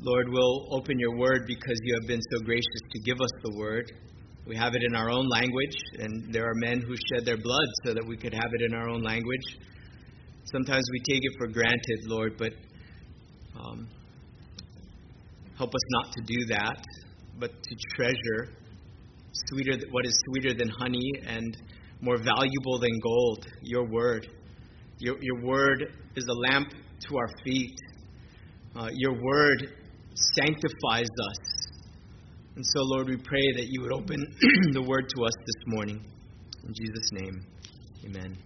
Lord, we'll open your word because you have been so gracious to give us the word. We have it in our own language, and there are men who shed their blood so that we could have it in our own language. Sometimes we take it for granted, Lord, but help us not to do that, but to treasure what is sweeter than honey and more valuable than gold, your word. Your word is a lamp to our feet. Your word sanctifies us. And so, Lord, we pray that you would open the word to us this morning. In Jesus' name, amen.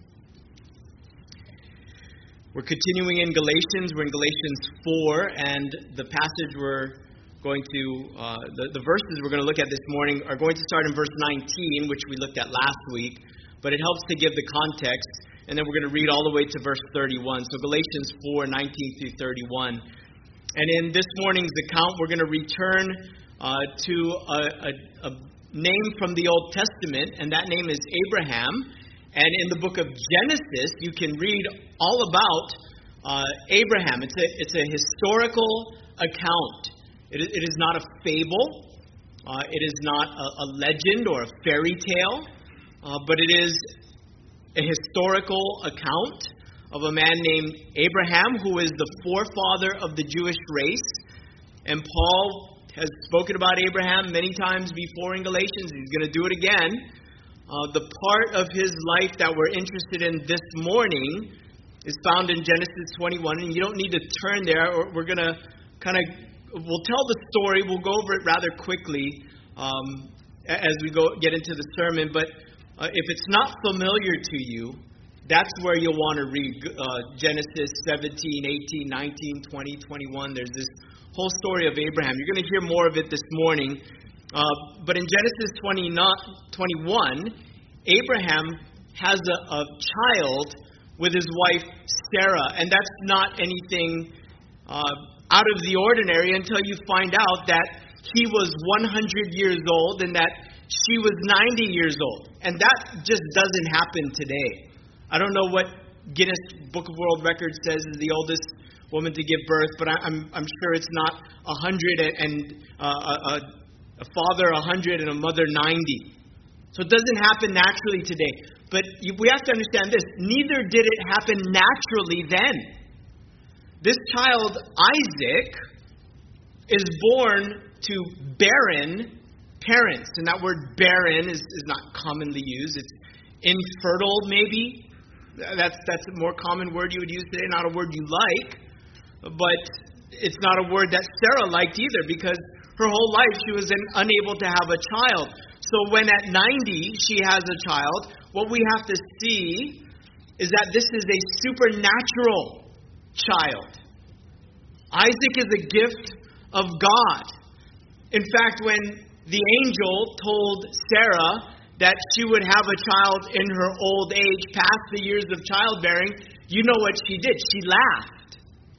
We're continuing in Galatians. We're in Galatians 4, and the passage we're going to, the verses we're going to look at this morning are going to start in verse 19, which we looked at last week, but it helps to give the context, and then we're going to read all the way to verse 31. So Galatians 4, 19 through 31. And in this morning's account, we're going to return to a name from the Old Testament, and that name is Abraham. And in the book of Genesis, you can read all about Abraham. It's a historical account. It is not a fable. It is not a legend or a fairy tale, but it is a historical account of a man named Abraham, who is the forefather of the Jewish race. And Paul has spoken about Abraham many times before in Galatians. He's going to do it again. The part of his life that we're interested in this morning is found in Genesis 21, and you don't need to turn there. We're going to we'll tell the story. We'll go over it rather quickly as we get into the sermon. But if it's not familiar to you, that's where you'll want to read Genesis 17, 18, 19, 20, 21. There's this whole story of Abraham. You're going to hear more of it this morning. But in Genesis 21, Abraham has a child with his wife Sarah. And that's not anything out of the ordinary until you find out that he was 100 years old and that she was 90 years old. And that just doesn't happen today. I don't know what Guinness Book of World Records says is the oldest woman to give birth, but I'm sure it's not 100 and a father 100 and a mother 90. So it doesn't happen naturally today. But we have to understand this. Neither did it happen naturally then. This child, Isaac, is born to barren parents. And that word barren is not commonly used. It's infertile, maybe. That's a more common word you would use today, not a word you like. But it's not a word that Sarah liked either, because her whole life she was unable to have a child. So when at 90 she has a child, what we have to see is that this is a supernatural child. Isaac is a gift of God. In fact, when the angel told Sarah that she would have a child in her old age, past the years of childbearing, you know what she did? She laughed.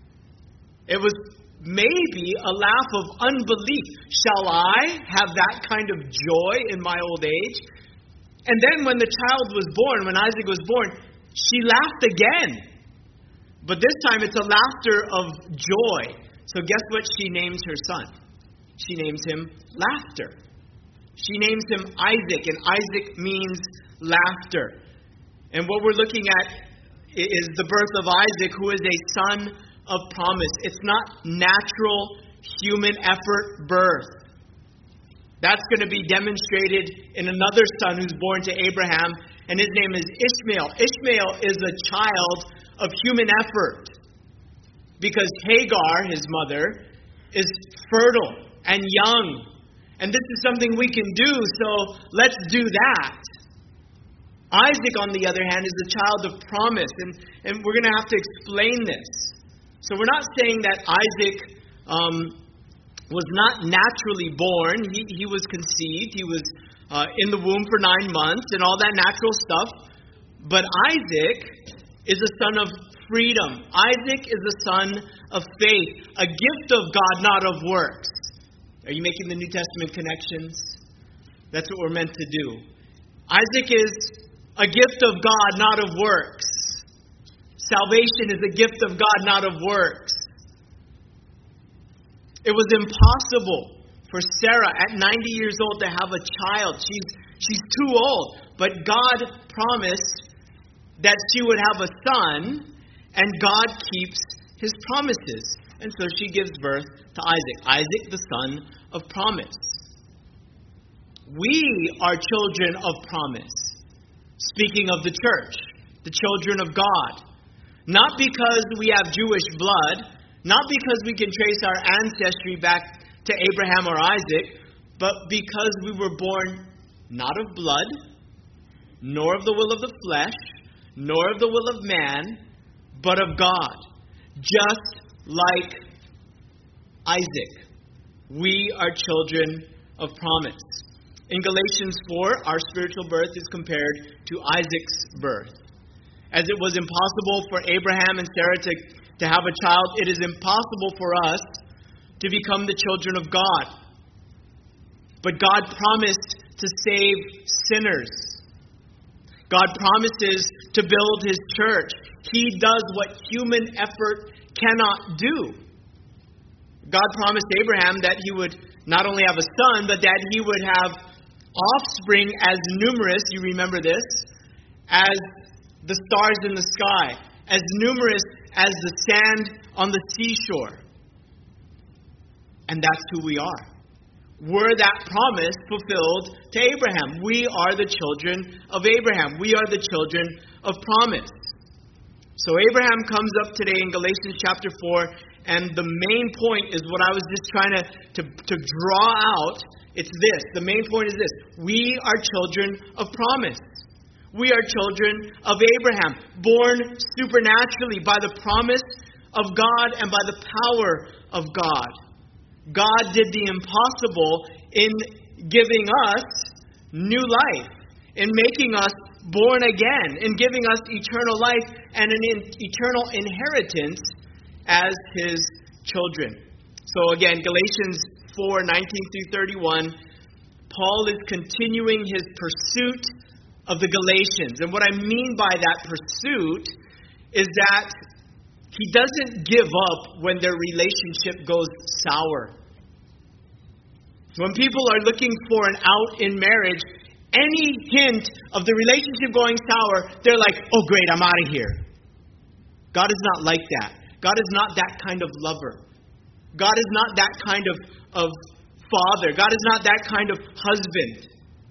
It was maybe a laugh of unbelief. Shall I have that kind of joy in my old age? And then when the child was born, when Isaac was born, she laughed again. But this time it's a laughter of joy. So guess what she names her son? She names him Laughter. She names him Isaac, and Isaac means laughter. And what we're looking at is the birth of Isaac, who is a son of promise. It's not natural human effort birth. That's going to be demonstrated in another son who's born to Abraham, and his name is Ishmael. Ishmael is a child of human effort because Hagar, his mother, is fertile and young. And this is something we can do, so let's do that. Isaac, on the other hand, is the child of promise, and we're going to have to explain this. So we're not saying that Isaac was not naturally born. He was conceived. He was in the womb for 9 months and all that natural stuff. But Isaac is a son of freedom. Isaac is a son of faith, a gift of God, not of works. Are you making the New Testament connections? That's what we're meant to do. Isaac is a gift of God, not of works. Salvation is a gift of God, not of works. It was impossible for Sarah at 90 years old to have a child. She's too old. But God promised that she would have a son, and God keeps His promises. And so she gives birth to Isaac. Isaac, the son of promise. We are children of promise. Speaking of the church, the children of God. Not because we have Jewish blood, not because we can trace our ancestry back to Abraham or Isaac, but because we were born not of blood, nor of the will of the flesh, nor of the will of man, but of God. Just like Isaac, we are children of promise. In Galatians 4, our spiritual birth is compared to Isaac's birth. As it was impossible for Abraham and Sarah to have a child, it is impossible for us to become the children of God. But God promised to save sinners. God promises to build His church. He does what human effort cannot do. God promised Abraham that he would not only have a son, but that he would have offspring as numerous, you remember this, as the stars in the sky, as numerous as the sand on the seashore. And that's who we are. We're that promise fulfilled to Abraham. We are the children of Abraham. We are the children of promise. So Abraham comes up today in Galatians chapter 4, and the main point is what I was just trying to draw out. It's this. The main point is this. We are children of promise. We are children of Abraham, born supernaturally by the promise of God and by the power of God. God did the impossible in giving us new life, in making us born again, in giving us eternal life and an eternal inheritance as His children. So again, Galatians 4:19-31, Paul is continuing his pursuit of the Galatians. And what I mean by that pursuit is that he doesn't give up when their relationship goes sour. When people are looking for an out in marriage, any hint of the relationship going sour, they're like, oh great, I'm out of here. God is not like that. God is not that kind of lover. God is not that kind of father. God is not that kind of husband.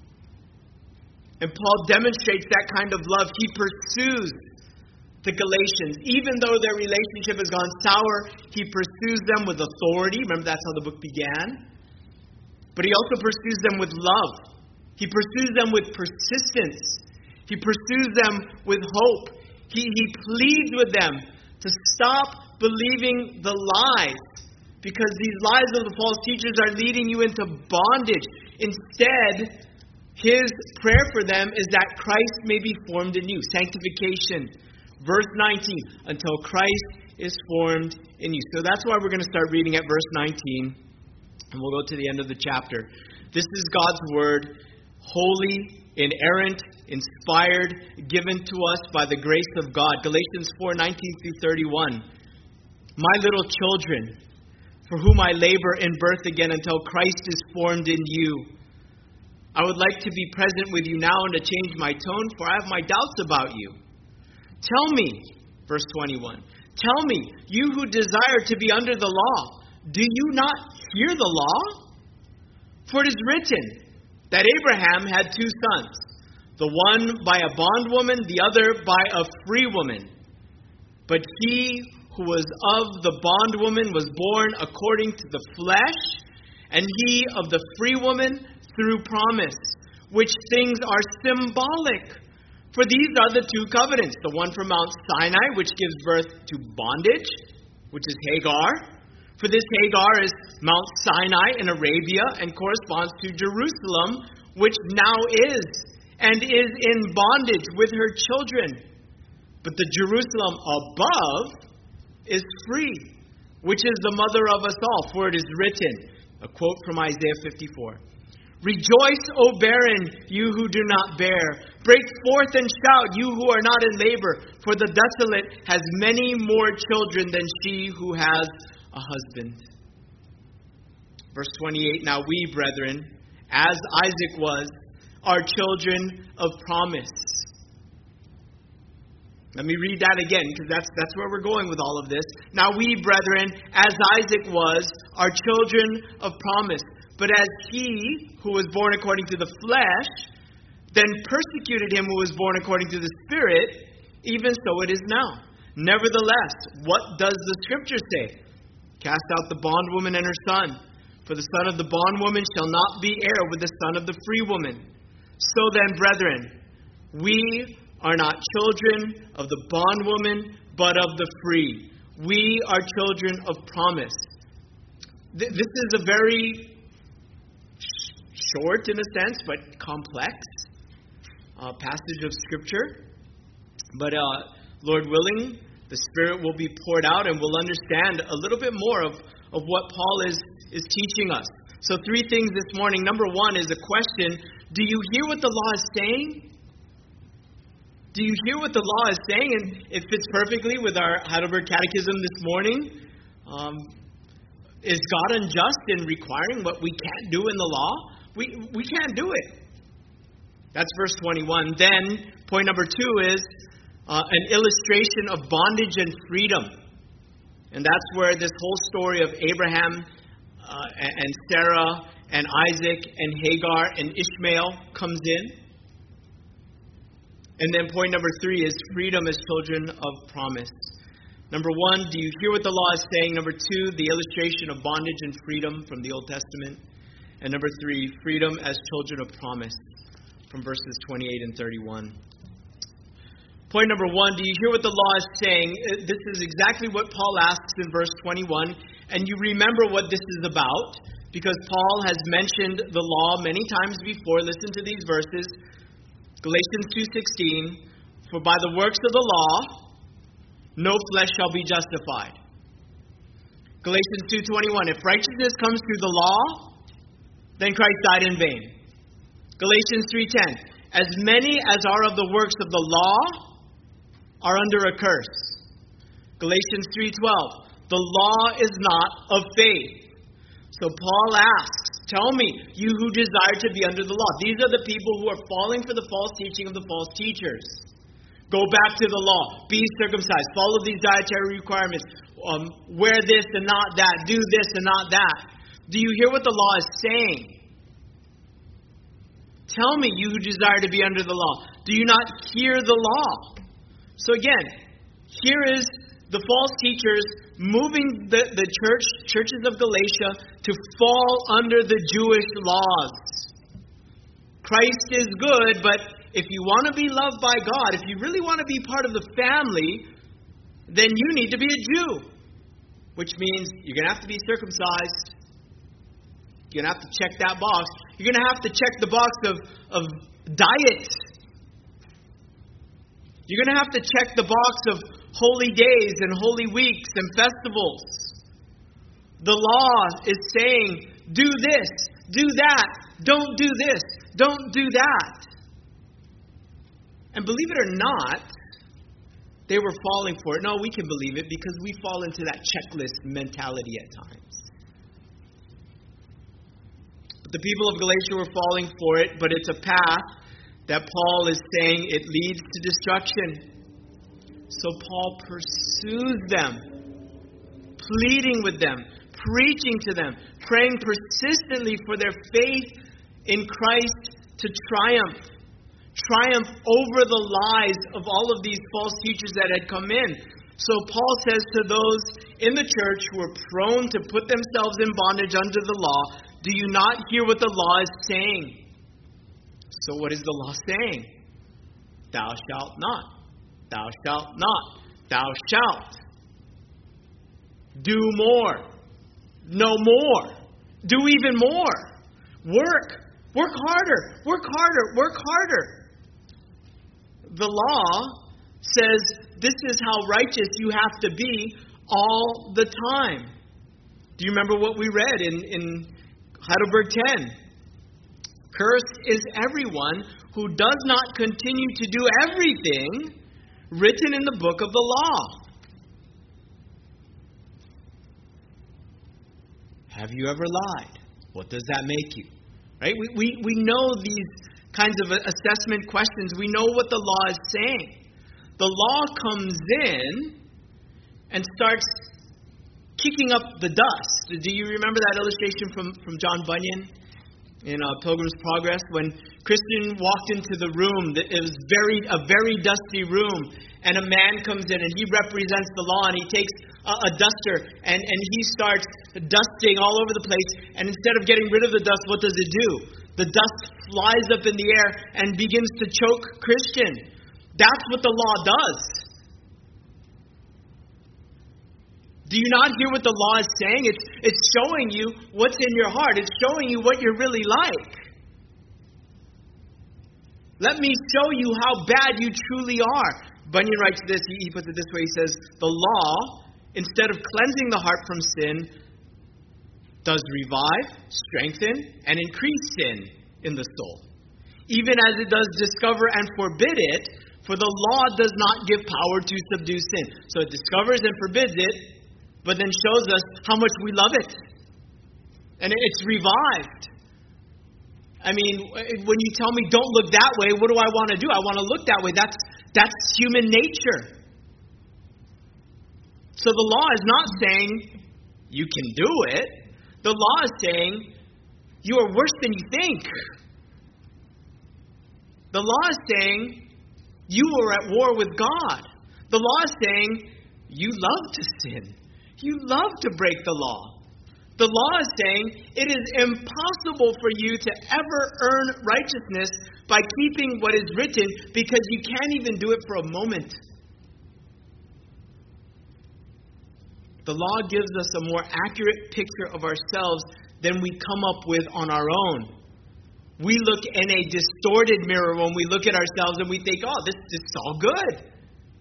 And Paul demonstrates that kind of love. He pursues the Galatians. Even though their relationship has gone sour, he pursues them with authority. Remember, that's how the book began. But he also pursues them with love. He pursues them with persistence. He pursues them with hope. He pleads with them to stop believing the lies, because these lies of the false teachers are leading you into bondage. Instead, his prayer for them is that Christ may be formed in you. Sanctification. Verse 19, until Christ is formed in you. So that's why we're going to start reading at verse 19, and we'll go to the end of the chapter. This is God's word, holy, inerrant, inspired, given to us by the grace of God. Galatians 4:19-31. My little children, for whom I labor in birth again until Christ is formed in you. I would like to be present with you now and to change my tone, for I have my doubts about you. Tell me, verse 21, tell me, you who desire to be under the law, do you not hear the law? For it is written that Abraham had two sons, the one by a bondwoman, the other by a free woman. But he who was of the bondwoman was born according to the flesh, and he of the free woman through promise, which things are symbolic. For these are the two covenants, the one from Mount Sinai, which gives birth to bondage, which is Hagar. For this Hagar is Mount Sinai in Arabia and corresponds to Jerusalem, which now is and is in bondage with her children. But the Jerusalem above is free, which is the mother of us all. For it is written, a quote from Isaiah 54, rejoice, O barren, you who do not bear. Break forth and shout, you who are not in labor. For the desolate has many more children than she who has a husband. Verse 28, now we, brethren, as Isaac was, are children of promise. Let me read that again, because that's where we're going with all of this. Now we, brethren, as Isaac was, are children of promise. But as he, who was born according to the flesh, then persecuted him who was born according to the Spirit, even so it is now. Nevertheless, what does the Scripture say? Cast out the bondwoman and her son, for the son of the bondwoman shall not be heir with the son of the free woman. So then, brethren, we are not children of the bondwoman, but of the free. We are children of promise. This is a very short, in a sense, but complex passage of Scripture. But Lord willing, the Spirit will be poured out and we'll understand a little bit more of what Paul is teaching us. So 3 things this morning. Number 1 is a question. Do you hear what the law is saying? Do you hear what the law is saying? And it fits perfectly with our Heidelberg Catechism this morning. Is God unjust in requiring what we can't do in the law? We can't do it. That's verse 21. Then, point number 2 is an illustration of bondage and freedom. And that's where this whole story of Abraham and Sarah and Isaac and Hagar and Ishmael comes in. And then point number 3 is freedom as children of promise. Number 1, do you hear what the law is saying? Number 2, the illustration of bondage and freedom from the Old Testament. And number 3, freedom as children of promise from verses 28 and 31. Point number 1, do you hear what the law is saying? This is exactly what Paul asks in verse 21. And you remember what this is about, because Paul has mentioned the law many times before. Listen to these verses. Galatians 2:16, for by the works of the law, no flesh shall be justified. Galatians 2:21, if righteousness comes through the law, then Christ died in vain. Galatians 3:10, as many as are of the works of the law are under a curse. Galatians 3:12, the law is not of faith. So Paul asks, tell me, you who desire to be under the law. These are the people who are falling for the false teaching of the false teachers. Go back to the law. Be circumcised. Follow these dietary requirements. Wear this and not that. Do this and not that. Do you hear what the law is saying? Tell me, you who desire to be under the law. Do you not hear the law? So again, here is the false teachers moving the churches of Galatia to fall under the Jewish laws. Christ is good, but if you want to be loved by God, if you really want to be part of the family, then you need to be a Jew. Which means you're going to have to be circumcised. You're going to have to check that box. You're going to have to check the box of diet. You're going to have to check the box of holy days and holy weeks and festivals. The law is saying, do this, do that, don't do this, don't do that. And believe it or not, they were falling for it. No, we can believe it because we fall into that checklist mentality at times. But the people of Galatia were falling for it, but it's a path that Paul is saying it leads to destruction. So Paul pursues them, pleading with them, preaching to them, praying persistently for their faith in Christ to triumph over the lies of all of these false teachers that had come in. So Paul says to those in the church who are prone to put themselves in bondage under the law, do you not hear what the law is saying? So what is the law saying? Thou shalt not. Thou shalt not. Thou shalt. Do more. No more. Do even more. Work. Work harder. Work harder. Work harder. The law says this is how righteous you have to be all the time. Do you remember what we read in Heidelberg 10? Cursed is everyone who does not continue to do everything written in the book of the law. Have you ever lied? What does that make you? Right? We know these kinds of assessment questions. We know what the law is saying. The law comes in and starts kicking up the dust. Do you remember that illustration from John Bunyan in Pilgrim's Progress? When Christian walked into the room, it was a very dusty room, and a man comes in and he represents the law, and he takes a duster and he starts dusting all over the place, and instead of getting rid of the dust, what does it do? The dust flies up in the air and begins to choke Christian. That's what the law does. Do you not hear what the law is saying? It's showing you what's in your heart. It's showing you what you're really like. Let me show you how bad you truly are. Bunyan writes this, he puts it this way, he says, the law, instead of cleansing the heart from sin, does revive, strengthen, and increase sin in the soul. Even as it does discover and forbid it, for the law does not give power to subdue sin. So it discovers and forbids it, but then shows us how much we love it. And it's revived. I mean, when you tell me don't look that way, what do I want to do? I want to look that way. That's human nature. So the law is not saying you can do it. The law is saying you are worse than you think. The law is saying you are at war with God. The law is saying you love to sin. You love to break the law. The law is saying it is impossible for you to ever earn righteousness by keeping what is written, because you can't even do it for a moment. The law gives us a more accurate picture of ourselves than we come up with on our own. We look in a distorted mirror when we look at ourselves and we think, oh, this is all good.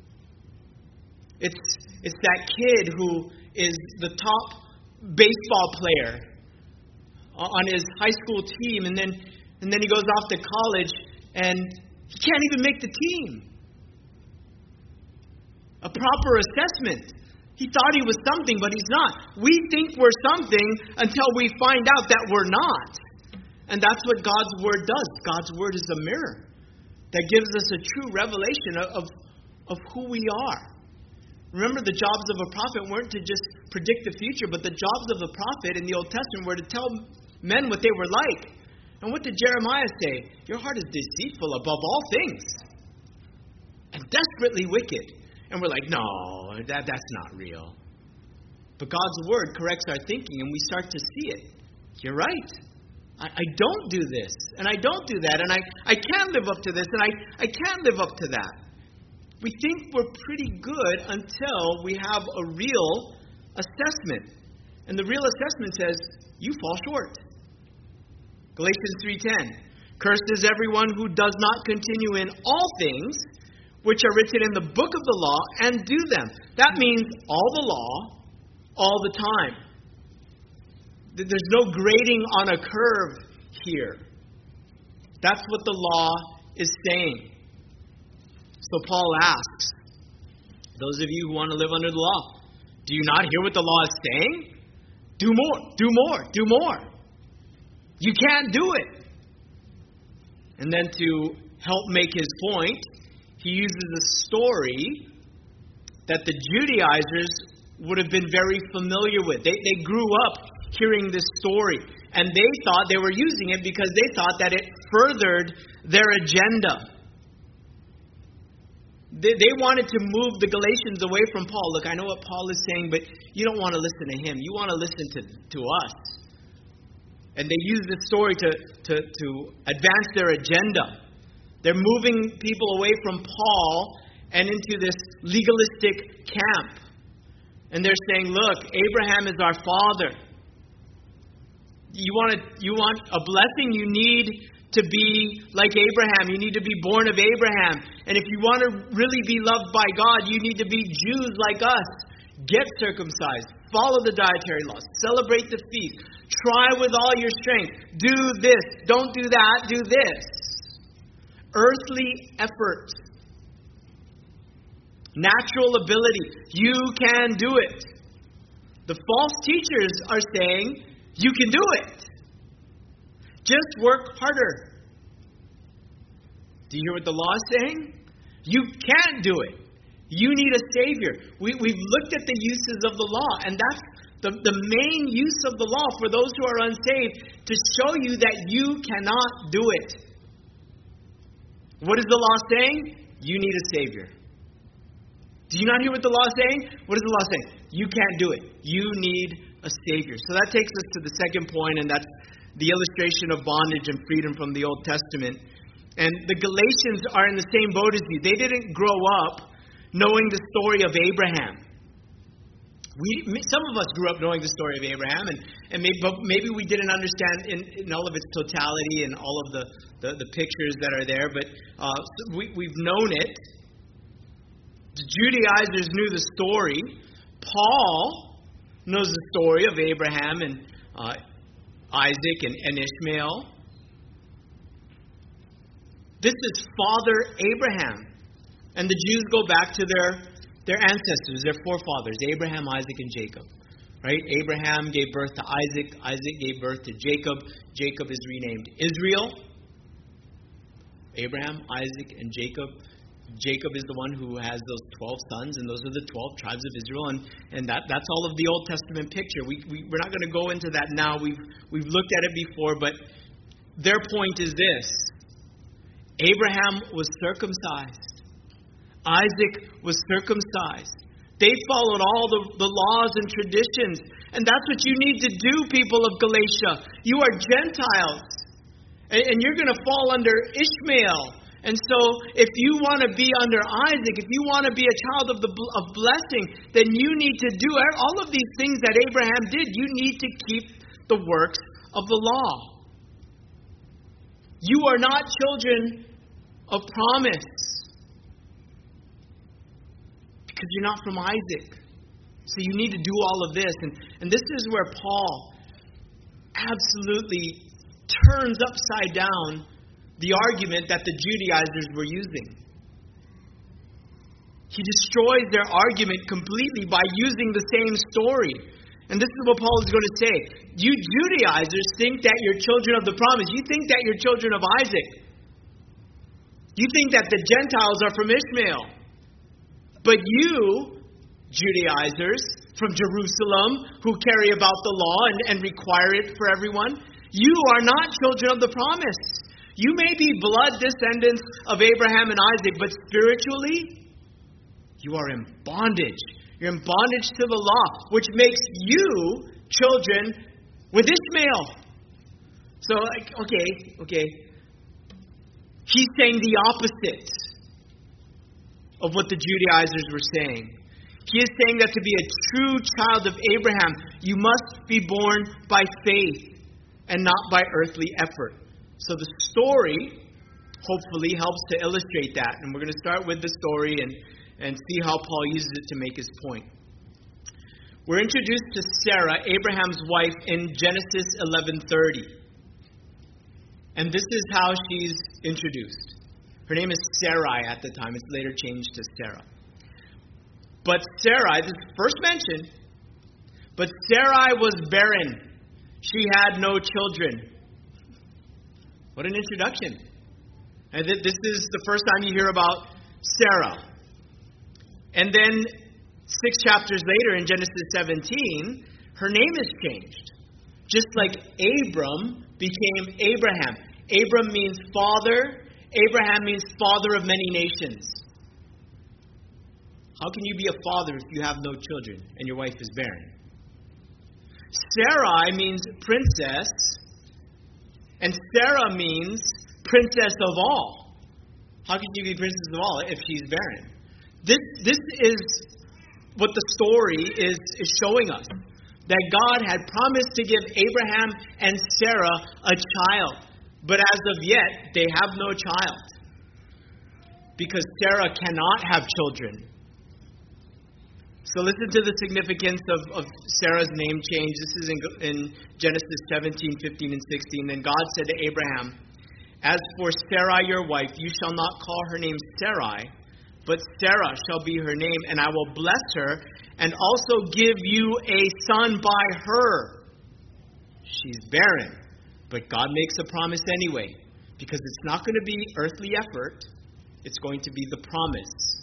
It's that kid who is the top baseball player on his high school team, and then he goes off to college and he can't even make the team. A proper assessment. He thought he was something, but he's not. We think we're something until we find out that we're not. And that's what God's Word does. God's Word is a mirror that gives us a true revelation of who we are. Remember, the jobs of a prophet weren't to just predict the future, but the jobs of the prophet in the Old Testament were to tell men what they were like. And what did Jeremiah say? Your heart is deceitful above all things and desperately wicked. And we're like, no, that's not real. But God's Word corrects our thinking, and we start to see it. You're right. I don't do this, and I don't do that, and I can't live up to this, and I can't live up to that. We think we're pretty good until we have a real assessment. And the real assessment says, you fall short. Galatians 3:10. Cursed is everyone who does not continue in all things which are written in the book of the law and do them. That means all the law, all the time. There's no grading on a curve here. That's what the law is saying. So Paul asks, those of you who want to live under the law, do you not hear what the law is saying? Do more, do more, do more. You can't do it. And then to help make his point, he uses a story that the Judaizers would have been very familiar with. They grew up hearing this story, and they thought they were using it because they thought that it furthered their agenda. They wanted to move the Galatians away from Paul. Look, I know what Paul is saying, but you don't want to listen to him. You want to listen to us. And they use this story to advance their agenda. They're moving people away from Paul and into this legalistic camp. And they're saying, look, Abraham is our father. You want a blessing? You need to be like Abraham. You need to be born of Abraham. And if you want to really be loved by God, you need to be Jews like us. Get circumcised. Follow the dietary laws. Celebrate the feast. Try with all your strength. Do this. Don't do that. Do this. Earthly effort. Natural ability. You can do it. The false teachers are saying, you can do it. Just work harder. Do you hear what the law is saying? You can't do it. You need a Savior. We've looked at the uses of the law, and that's the main use of the law for those who are unsaved, to show you that you cannot do it. What is the law saying? You need a Savior. Do you not hear what the law is saying? What is the law saying? You can't do it. You need a Savior. So that takes us to the second point, and that's the illustration of bondage and freedom from the Old Testament. And the Galatians are in the same boat as you. They didn't grow up knowing the story of Abraham. Some of us grew up knowing the story of Abraham, and maybe we didn't understand in all of its totality and all of the pictures that are there, but we've known it. The Judaizers knew the story. Paul knows the story of Abraham and Isaac and Ishmael. This is Father Abraham. And the Jews go back to their ancestors, their forefathers, Abraham, Isaac, and Jacob. Right? Abraham gave birth to Isaac. Isaac gave birth to Jacob. Jacob is renamed Israel. Abraham, Isaac, and Jacob. Jacob is the one who has those 12 sons, and those are the 12 tribes of Israel. And that's all of the Old Testament picture. We're not going to go into that now. We've looked at it before, but their point is this. Abraham was circumcised. Isaac was circumcised. They followed all the laws and traditions. And that's what you need to do, people of Galatia. You are Gentiles. And you're going to fall under Ishmael. And so if you want to be under Isaac, if you want to be a child of blessing, then you need to do all of these things that Abraham did. You need to keep the works of the law. You are not children of promise. Because you're not from Isaac. So you need to do all of this. And this is where Paul absolutely turns upside down the argument that the Judaizers were using. He destroys their argument completely by using the same story. And this is what Paul is going to say. You Judaizers think that you're children of the promise. You think that you're children of Isaac. You think that the Gentiles are from Ishmael. But you, Judaizers from Jerusalem, who carry about the law and require it for everyone, you are not children of the promise. You may be blood descendants of Abraham and Isaac, but spiritually, you are in bondage. You're in bondage to the law, which makes you children with Ishmael. So, okay. He's saying the opposite of what the Judaizers were saying. He is saying that to be a true child of Abraham, you must be born by faith and not by earthly effort. So the story hopefully helps to illustrate that. And we're going to start with the story and see how Paul uses it to make his point. We're introduced to Sarah, Abraham's wife, in Genesis 11:30. And this is how she's introduced. Her name is Sarai at the time. It's later changed to Sarah. But Sarai, this is first mentioned, but Sarai was barren. She had no children. What an introduction. And this is the first time you hear about Sarah. And then 6 chapters later in Genesis 17, her name is changed. Just like Abram became Abraham. Abram means father. Abraham means father of many nations. How can you be a father if you have no children and your wife is barren? Sarai means princess, and Sarah means princess of all. How can you be princess of all if she's barren? This is what the story is showing us. That God had promised to give Abraham and Sarah a child. But as of yet, they have no child. Because Sarah cannot have children. So listen to the significance of Sarah's name change. This is in Genesis 17, 15, and 16. Then God said to Abraham, "As for Sarai your wife, you shall not call her name Sarai, but Sarah shall be her name, and I will bless her, and also give you a son by her." She's barren. But God makes a promise anyway, because it's not going to be earthly effort. It's going to be the promise.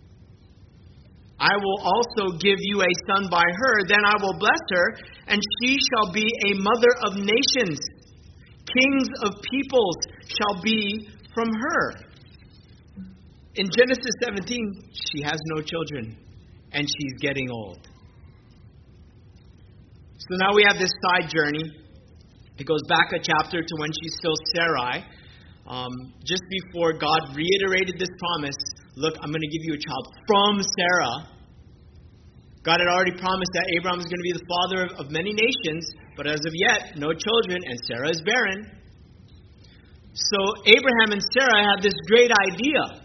I will also give you a son by her, then I will bless her, and she shall be a mother of nations. Kings of peoples shall be from her. In Genesis 17, she has no children, and she's getting old. So now we have this side journey. It goes back a chapter to when she's still Sarai. Just before God reiterated this promise, look, I'm going to give you a child from Sarah. God had already promised that Abraham is going to be the father of many nations, but as of yet, no children, and Sarah is barren. So Abraham and Sarah had this great idea.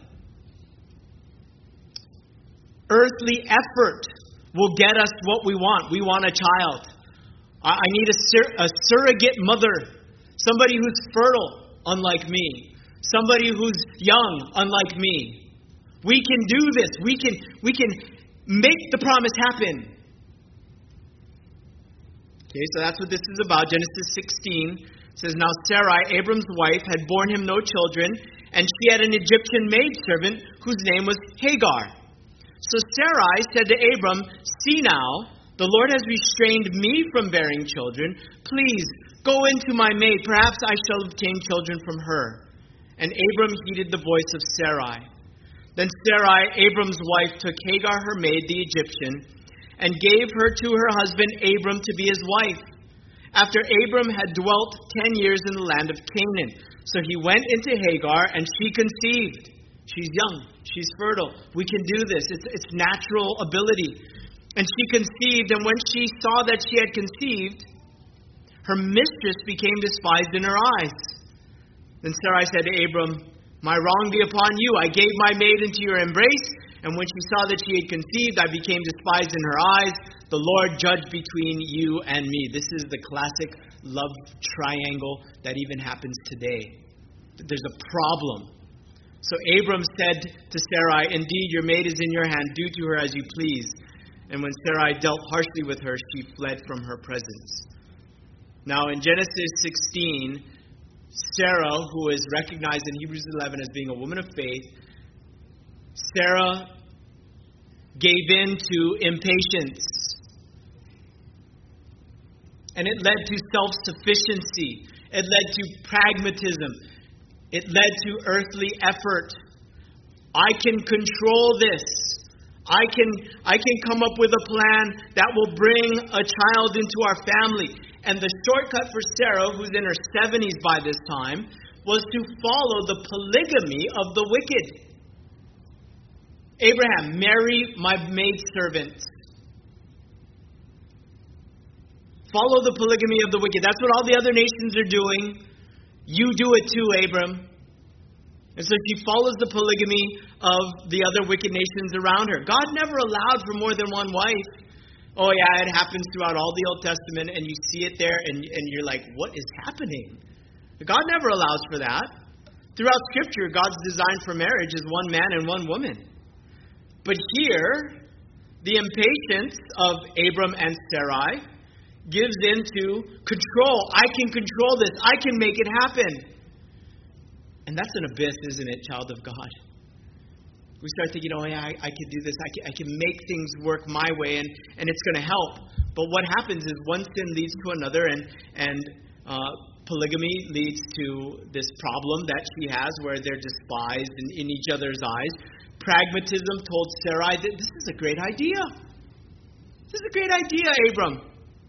Earthly effort will get us what we want. We want a child. I need a surrogate mother. Somebody who's fertile, unlike me. Somebody who's young, unlike me. We can do this. We can make the promise happen. Okay, so that's what this is about. Genesis 16 says, Now Sarai, Abram's wife, had borne him no children, and she had an Egyptian maidservant whose name was Hagar. So Sarai said to Abram, See now, the Lord has restrained me from bearing children. Please, go into my maid. Perhaps I shall obtain children from her. And Abram heeded the voice of Sarai. Then Sarai, Abram's wife, took Hagar, her maid, the Egyptian, and gave her to her husband Abram to be his wife, after Abram had dwelt 10 years in the land of Canaan. So he went into Hagar, and she conceived. She's young. She's fertile. We can do this. It's natural ability. And she conceived, and when she saw that she had conceived, her mistress became despised in her eyes. Then Sarai said to Abram, My wrong be upon you. I gave my maid into your embrace, and when she saw that she had conceived, I became despised in her eyes. The Lord judged between you and me. This is the classic love triangle that even happens today. There's a problem. So Abram said to Sarai, Indeed, your maid is in your hand. Do to her as you please. And when Sarai dealt harshly with her, she fled from her presence. Now in Genesis 16, Sarah, who is recognized in Hebrews 11 as being a woman of faith, Sarah gave in to impatience. And it led to self-sufficiency. It led to pragmatism. It led to earthly effort. I can control this. I can come up with a plan that will bring a child into our family. And the shortcut for Sarah, who's in her 70s by this time, was to follow the polygamy of the wicked. Abraham, marry my maidservant. Follow the polygamy of the wicked. That's what all the other nations are doing. You do it too, Abram. And so she follows the polygamy of the other wicked nations around her. God never allowed for more than one wife. Oh yeah, it happens throughout all the Old Testament, and you see it there, and you're like, what is happening? God never allows for that. Throughout Scripture, God's design for marriage is one man and one woman. But here, the impatience of Abram and Sarai gives into control. I can control this. I can make it happen. And that's an abyss, isn't it, child of God? We start thinking, oh yeah, I can do this. I can make things work my way, and it's going to help. But what happens is one sin leads to another, and polygamy leads to this problem that she has where they're despised in each other's eyes. Pragmatism told Sarai that this is a great idea. This is a great idea, Abram.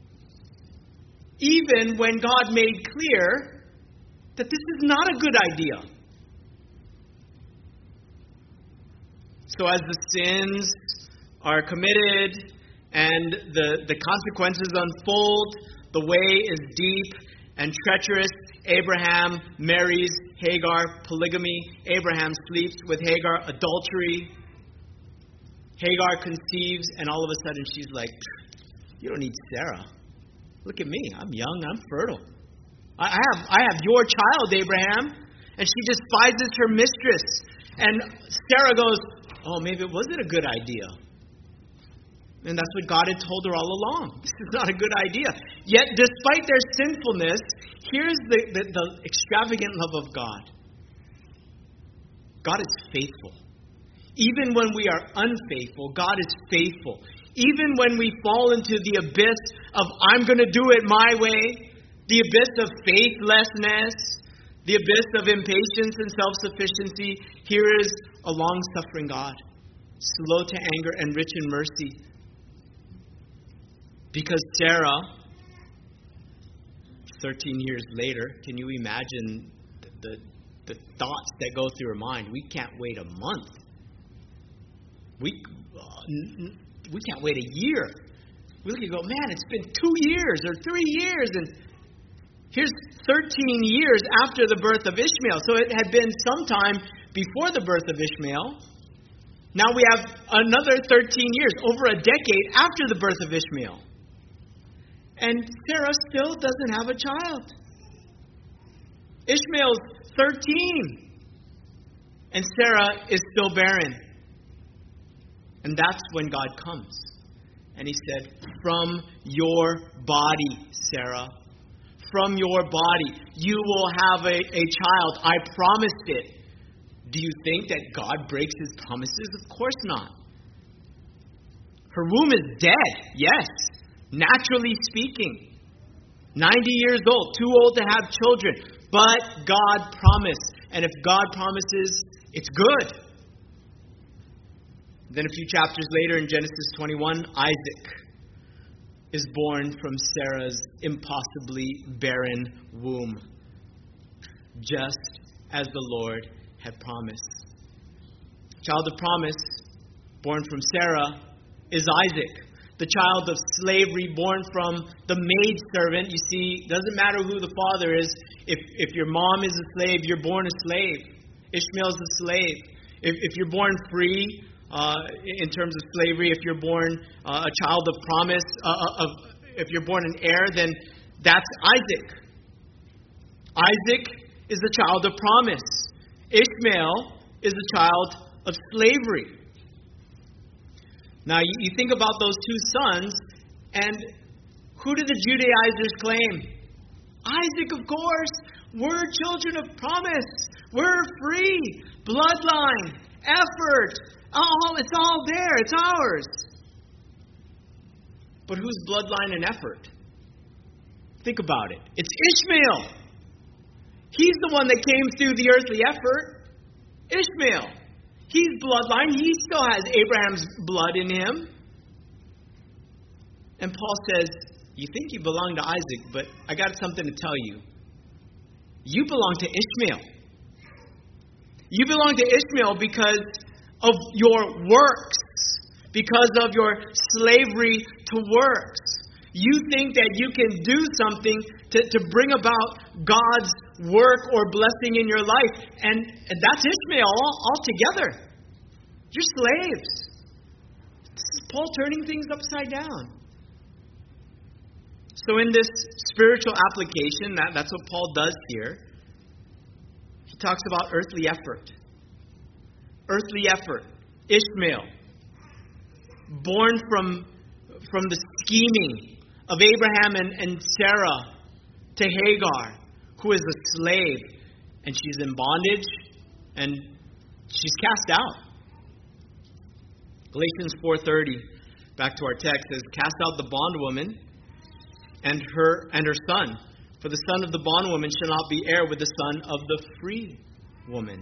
Even when God made clear that this is not a good idea. So as the sins are committed and the consequences unfold, the way is deep and treacherous. Abraham marries Hagar, polygamy. Abraham sleeps with Hagar, adultery. Hagar conceives, and all of a sudden she's like, you don't need Sarah. Look at me. I'm young. I'm fertile. I have your child, Abraham. And she despises her mistress. And Sarah goes, oh, maybe it wasn't a good idea. And that's what God had told her all along. This is not a good idea. Yet, despite their sinfulness, here's the extravagant love of God. God is faithful. Even when we are unfaithful, God is faithful. Even when we fall into the abyss of, I'm going to do it my way, the abyss of faithlessness, the abyss of impatience and self-sufficiency, here is a long-suffering God, slow to anger and rich in mercy. Because Sarah, 13 years later, can you imagine the thoughts that go through her mind? We can't wait a month. We can't wait a year. We look and go, man, it's been 2 years or 3 years, and here's 13 years after the birth of Ishmael. So it had been sometime before the birth of Ishmael. Now we have another 13 years, over a decade after the birth of Ishmael. And Sarah still doesn't have a child. Ishmael's 13. And Sarah is still barren. And that's when God comes. And he said, from your body, Sarah, from your body, you will have a child. I promised it. Do you think that God breaks his promises? Of course not. Her womb is dead, yes, naturally speaking. 90 years old, too old to have children. But God promised. And if God promises, it's good. Then a few chapters later in Genesis 21, Isaac is born from Sarah's impossibly barren womb, just as the Lord had promised. Child of promise, born from Sarah, is Isaac, the child of slavery born from the maidservant. You see, it doesn't matter who the father is. If your mom is a slave, you're born a slave. Ishmael's a slave. If you're born free, in terms of slavery, if you're born a child of promise, if you're born an heir, then that's Isaac. Isaac is a child of promise. Ishmael is a child of slavery. Now, you think about those two sons, and who do the Judaizers claim? Isaac, of course. We're children of promise. We're free. Bloodline. Effort. It's all there. It's ours. But whose bloodline and effort? Think about it. It's Ishmael. He's the one that came through the earthly effort. Ishmael. He's bloodline. He still has Abraham's blood in him. And Paul says, you think you belong to Isaac, but I got something to tell you. You belong to Ishmael. You belong to Ishmael because of your works, because of your slavery to works. You think that you can do something to bring about God's work or blessing in your life, and that's Ishmael altogether. You're slaves. This is Paul turning things upside down. So in this spiritual application, that's what Paul does here. He talks about earthly effort. Earthly effort. Ishmael. Born from the scheming of Abraham and Sarah to Hagar, who is a slave. And she's in bondage and she's cast out. Galatians 4:30, back to our text, says, cast out the bondwoman and her son. For the son of the bondwoman shall not be heir with the son of the free woman.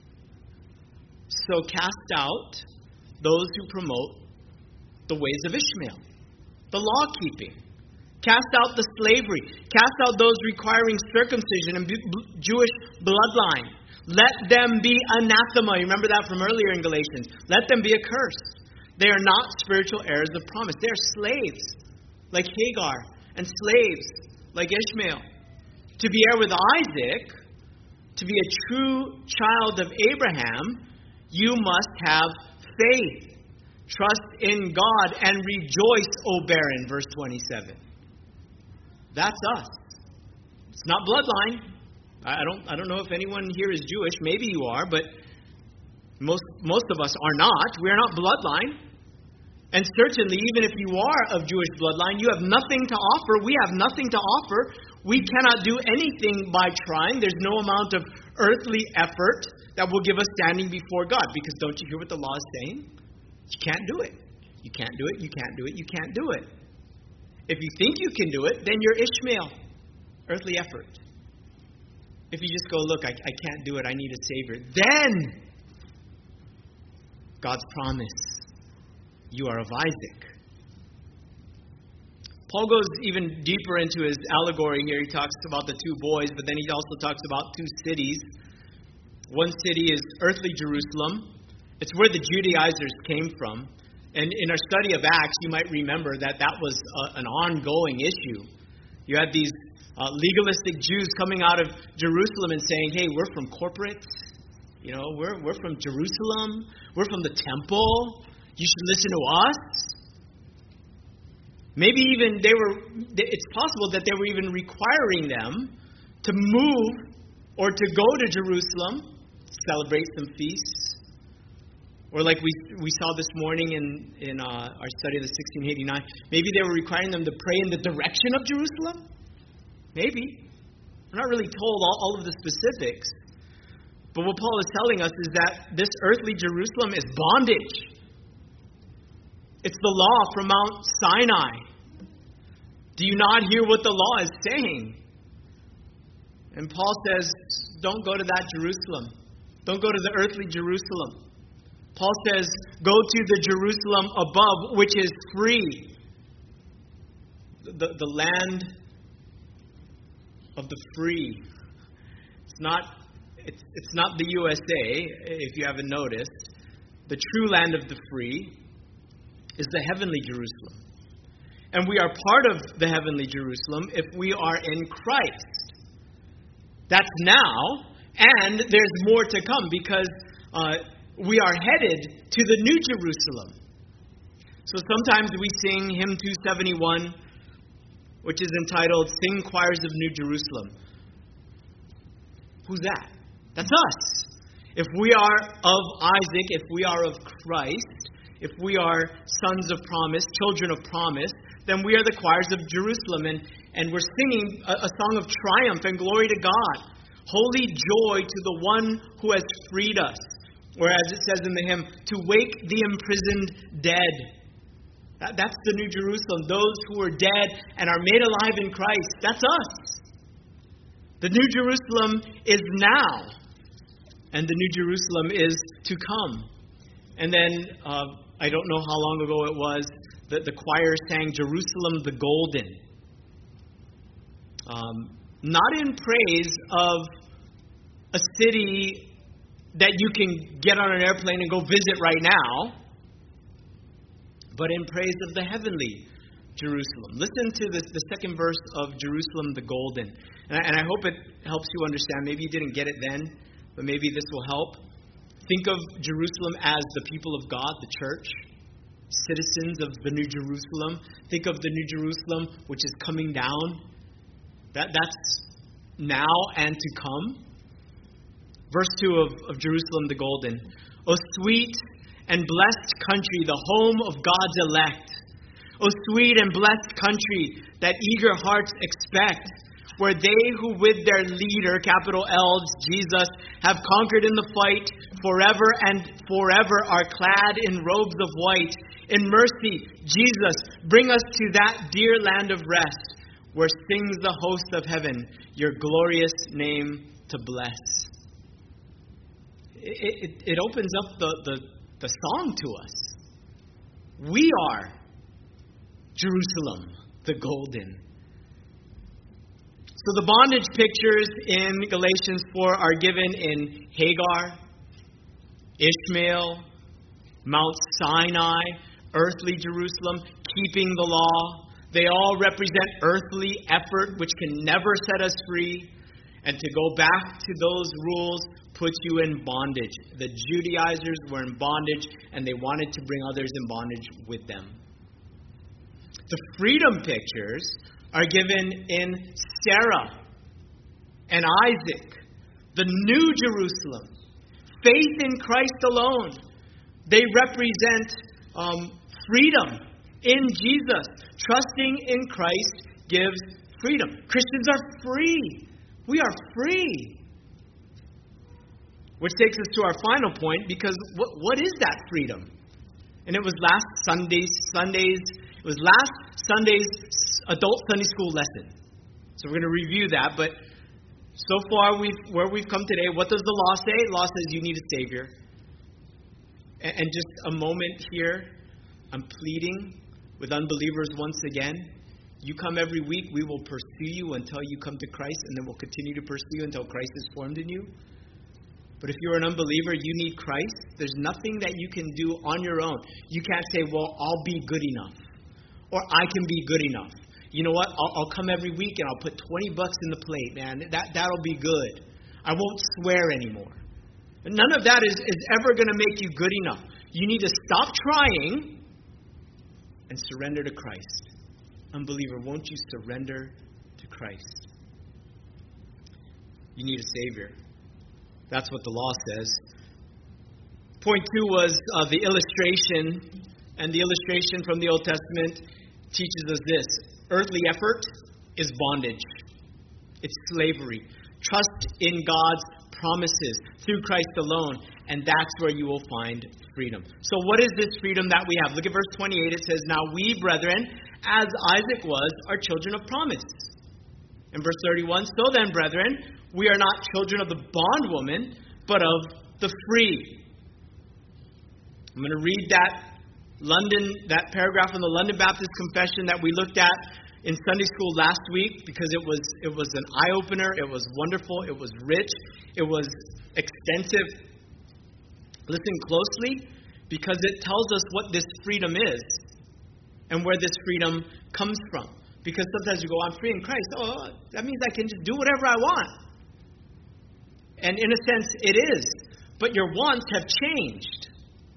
So cast out those who promote the ways of Ishmael, the law-keeping. Cast out the slavery. Cast out those requiring circumcision and Jewish bloodline. Let them be anathema. You remember that from earlier in Galatians. Let them be accursed. They are not spiritual heirs of promise. They are slaves like Hagar and slaves like Ishmael. To be heir with Isaac, to be a true child of Abraham, you must have faith. Trust in God and rejoice, O barren, verse 27. That's us. It's not bloodline. I don't know if anyone here is Jewish. Maybe you are, but most of us are not. We are not bloodline. And certainly, even if you are of Jewish bloodline, you have nothing to offer. We have nothing to offer. We cannot do anything by trying. There's no amount of earthly effort that will give us standing before God. Because don't you hear what the law is saying? You can't do it. You can't do it. You can't do it. You can't do it. If you think you can do it, then you're Ishmael. Earthly effort. If you just go, look, I can't do it. I need a Savior. Then God's promise. You are of Isaac. Paul goes even deeper into his allegory here. He talks about the two boys, but then he also talks about two cities. One city is earthly Jerusalem. It's where the Judaizers came from. And in our study of Acts, you might remember that was an ongoing issue. You had these legalistic Jews coming out of Jerusalem and saying, hey, we're from corporate. We're from Jerusalem. We're from the temple. You should listen to us. Maybe even it's possible that they were even requiring them to move or to go to Jerusalem, celebrate some feasts. Or like we saw this morning in our study of the 1689, maybe they were requiring them to pray in the direction of Jerusalem? Maybe. We're not really told all of the specifics. But what Paul is telling us is that this earthly Jerusalem is bondage. It's the law from Mount Sinai. Do you not hear what the law is saying? And Paul says, don't go to that Jerusalem. Don't go to the earthly Jerusalem. Paul says, go to the Jerusalem above, which is free. The land of the free. It's not the USA, if you haven't noticed. The true land of the free is the heavenly Jerusalem. And we are part of the heavenly Jerusalem if we are in Christ. That's now, and there's more to come because we are headed to the New Jerusalem. So sometimes we sing hymn 271, which is entitled, Sing Choirs of New Jerusalem. Who's that? That's us. If we are of Isaac, if we are of Christ, if we are sons of promise, children of promise, then we are the choirs of Jerusalem. And we're singing a song of triumph and glory to God. Holy joy to the one who has freed us. Or as it says in the hymn, to wake the imprisoned dead. That's the New Jerusalem. Those who are dead and are made alive in Christ. That's us. The New Jerusalem is now. And the New Jerusalem is to come. And then, I don't know how long ago it was, that the choir sang Jerusalem the Golden. Not in praise of a city that you can get on an airplane and go visit right now, but in praise of the heavenly Jerusalem. Listen to the second verse of Jerusalem the Golden. And I hope it helps you understand. Maybe you didn't get it then, but maybe this will help. Think of Jerusalem as the people of God, the church, citizens of the New Jerusalem. Think of the New Jerusalem, which is coming down. That's now and to come. Verse 2 of Jerusalem the Golden. O sweet and blessed country, the home of God's elect. O sweet and blessed country that eager hearts expect, where they who with their leader, capital L, Jesus, have conquered in the fight, forever and forever are clad in robes of white. In mercy, Jesus, bring us to that dear land of rest, where sings the host of heaven, your glorious name to bless. It opens up the song to us. We are Jerusalem, the Golden. So the bondage pictures in Galatians 4 are given in Hagar, Ishmael, Mount Sinai, earthly Jerusalem, keeping the law. They all represent earthly effort, which can never set us free. And to go back to those rules puts you in bondage. The Judaizers were in bondage, and they wanted to bring others in bondage with them. The freedom pictures are given in Sarah and Isaac, the New Jerusalem. Faith in Christ alone. They represent freedom in Jesus. Trusting in Christ gives freedom. Christians are free. We are free. Which takes us to our final point, because what is that freedom? And it was last Sunday's adult Sunday school lesson. So we're going to review that. But so far, where we've come today, what does the law say? The law says you need a Savior. And just a moment here, I'm pleading with unbelievers once again. You come every week, we will pursue you until you come to Christ, and then we'll continue to pursue you until Christ is formed in you. But if you're an unbeliever, you need Christ. There's nothing that you can do on your own. You can't say, well, I'll be good enough, or I can be good enough. You know what? I'll come every week and I'll put $20 in the plate, man. That'll be good. I won't swear anymore. None of that is ever going to make you good enough. You need to stop trying and surrender to Christ. Unbeliever, won't you surrender to Christ? You need a Savior. That's what the law says. Point 2 was the illustration. And the illustration from the Old Testament teaches us this. Earthly effort is bondage. It's slavery. Trust in God's promises through Christ alone, and that's where you will find freedom. So what is this freedom that we have? Look at verse 28. It says, now we, brethren, as Isaac was, are children of promise. In verse 31, so then, brethren, we are not children of the bondwoman, but of the free. I'm going to read that paragraph in the London Baptist Confession that we looked at in Sunday school last week, because it was an eye-opener. It was wonderful. It was rich. It was extensive. Listen closely, because it tells us what this freedom is and where this freedom comes from. Because sometimes we go, I'm free in Christ. Oh, that means I can just do whatever I want. And in a sense, it is. But your wants have changed.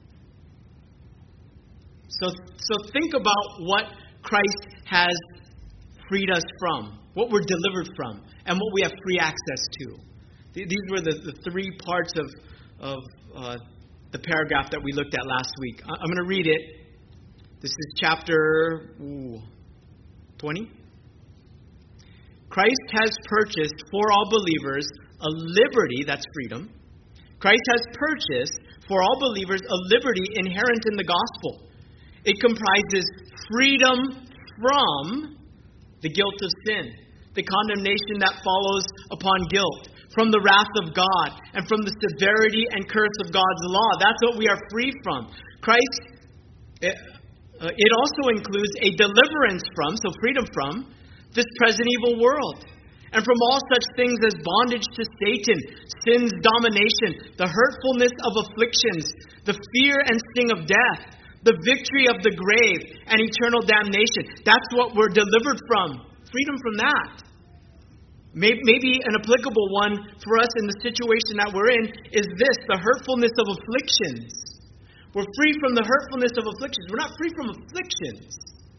So think about what Christ has freed us from, what we're delivered from, and what we have free access to. These were the three parts of the paragraph that we looked at last week. I'm going to read it. This is chapter 20. Christ has purchased for all believers a liberty, that's freedom. Christ has purchased for all believers a liberty inherent in the gospel. It comprises freedom from the guilt of sin, the condemnation that follows upon guilt, from the wrath of God, and from the severity and curse of God's law. That's what we are free from. Christ, it also includes a deliverance from, so freedom from, this present evil world, and from all such things as bondage to Satan, sin's domination, the hurtfulness of afflictions, the fear and sting of death, the victory of the grave, and eternal damnation. That's what we're delivered from. Freedom from that. Maybe an applicable one for us in the situation that we're in is this, the hurtfulness of afflictions. We're free from the hurtfulness of afflictions. We're not free from afflictions.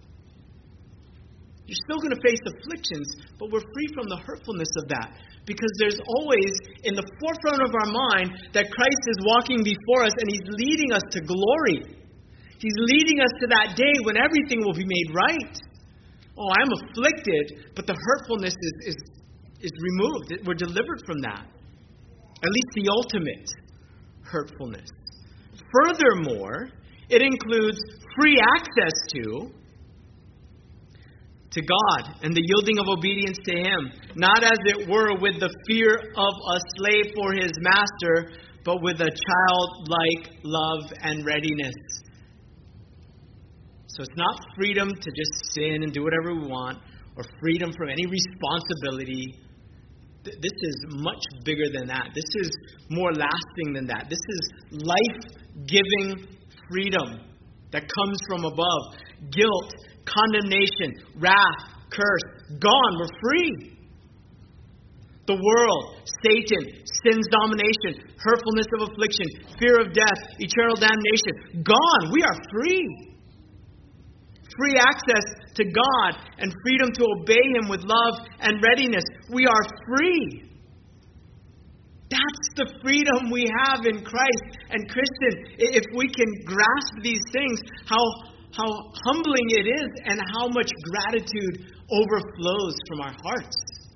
You're still going to face afflictions, but we're free from the hurtfulness of that. Because there's always in the forefront of our mind that Christ is walking before us and He's leading us to glory. He's leading us to that day when everything will be made right. Oh, I'm afflicted, but the hurtfulness is removed. We're delivered from that. At least the ultimate hurtfulness. Furthermore, it includes free access to God and the yielding of obedience to Him. Not as it were with the fear of a slave for his master, but with a childlike love and readiness. So it's not freedom to just sin and do whatever we want, or freedom from any responsibility. This is much bigger than that. This is more lasting than that. This is life-giving freedom that comes from above. Guilt, condemnation, wrath, curse, gone. We're free. The world, Satan, sin's domination, hurtfulness of affliction, fear of death, eternal damnation, gone. We are free. Free access to God and freedom to obey Him with love and readiness. We are free. That's the freedom we have in Christ. And Christian, if we can grasp these things, how humbling it is and how much gratitude overflows from our hearts.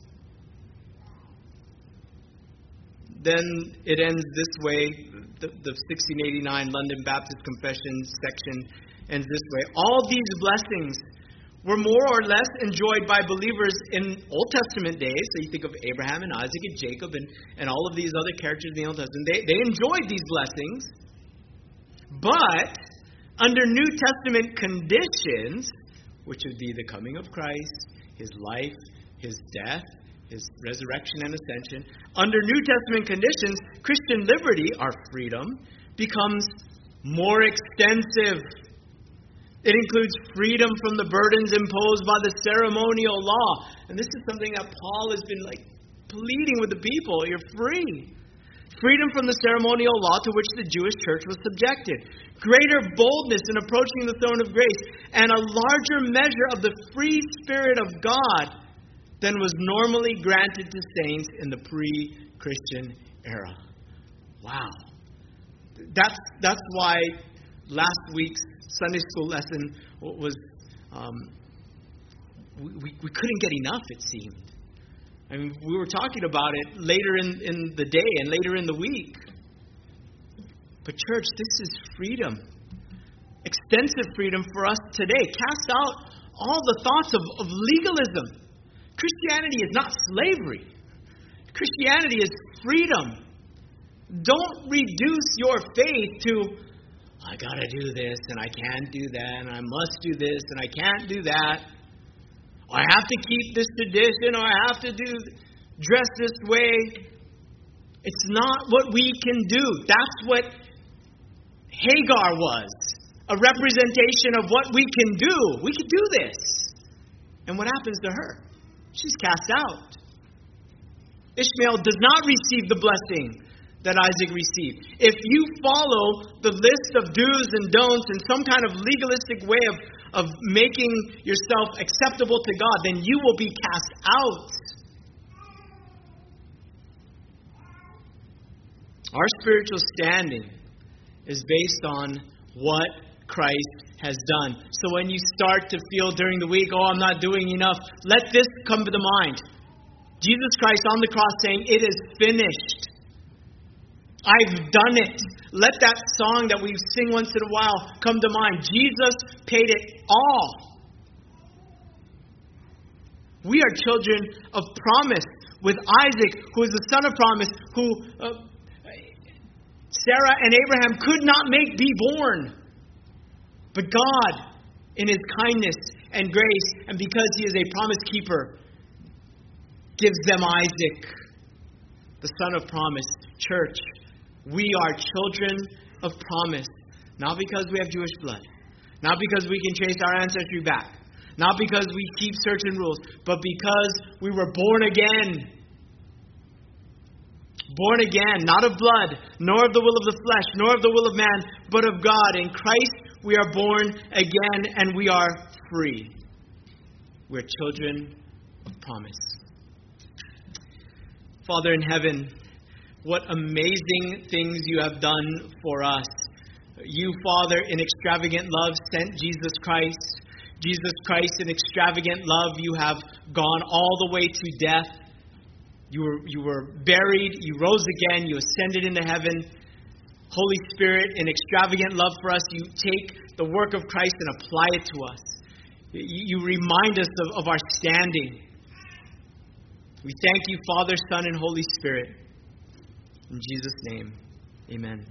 Then it ends this way. The 1689 London Baptist Confession section ends this way. All these blessings were more or less enjoyed by believers in Old Testament days. So you think of Abraham and Isaac and Jacob and all of these other characters in the Old Testament. They enjoyed these blessings. But under New Testament conditions, which would be the coming of Christ, His life, His death, His resurrection and ascension, under New Testament conditions, Christian liberty, our freedom, becomes more extensive. It includes freedom from the burdens imposed by the ceremonial law. And this is something that Paul has been pleading with the people. You're free. Freedom from the ceremonial law to which the Jewish church was subjected. Greater boldness in approaching the throne of grace. And a larger measure of the free Spirit of God than was normally granted to saints in the pre-Christian era. Wow. That's why last week's Sunday school lesson was, we couldn't get enough, it seemed. I mean, we were talking about it later in the day and later in the week. But church, this is freedom. Extensive freedom for us today. Cast out all the thoughts of legalism. Christianity is not slavery. Christianity is freedom. Don't reduce your faith to, I got to do this, and I can't do that, and I must do this, and I can't do that. I have to keep this tradition, or I have to dress this way. It's not what we can do. That's what Hagar was. A representation of what we can do. We can do this. And what happens to her? She's cast out. Ishmael does not receive the blessing that Isaac received. If you follow the list of do's and don'ts in some kind of legalistic way of making yourself acceptable to God, then you will be cast out. Our spiritual standing is based on what Christ has done. So when you start to feel during the week, I'm not doing enough, let this come to the mind. Jesus Christ on the cross saying, it is finished. I've done it. Let that song that we sing once in a while come to mind. Jesus paid it all. We are children of promise with Isaac, who is the son of promise, who Sarah and Abraham could not make be born. But God, in His kindness and grace, and because He is a promise keeper, gives them Isaac, the son of promise. Church, we are children of promise, not because we have Jewish blood, not because we can trace our ancestry back, not because we keep certain rules, but because we were born again. Born again, not of blood, nor of the will of the flesh, nor of the will of man, but of God. In Christ we are born again and we are free. We're children of promise. Father in heaven, what amazing things you have done for us. You, Father, in extravagant love, sent Jesus Christ. Jesus Christ, in extravagant love, you have gone all the way to death. You were buried, you rose again, you ascended into heaven. Holy Spirit, in extravagant love for us, you take the work of Christ and apply it to us. You remind us of our standing. We thank you, Father, Son, and Holy Spirit. In Jesus' name, amen.